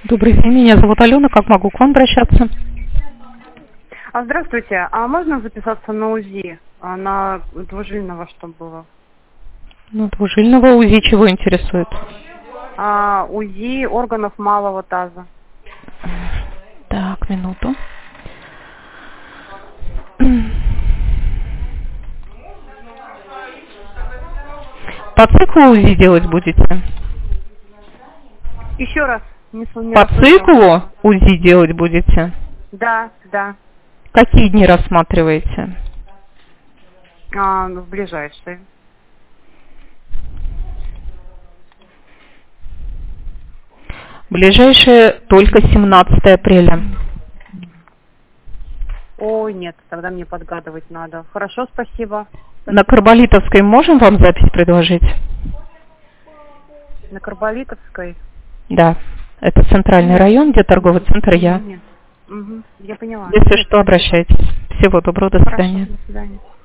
Добрый день, меня зовут Алена, как могу к вам обращаться? Здравствуйте, а можно записаться на УЗИ, на двужильного, чтобы было? Ну, двужильного УЗИ чего интересует? УЗИ органов малого таза. Так, минуту. По циклу УЗИ делать будете? Еще раз, не По расслышала. циклу УЗИ делать будете? Да. Какие дни рассматриваете? В ближайшие. Ближайшее только 17 апреля. Ой, нет, тогда мне подгадывать надо. Хорошо, спасибо. На Карболитовской можем вам запись предложить? На Карболитовской? Да, это центральный район, где торговый центр «Я». Нет. Я поняла. Если что, обращайтесь. Всего доброго, до Хорошо, свидания. до свидания.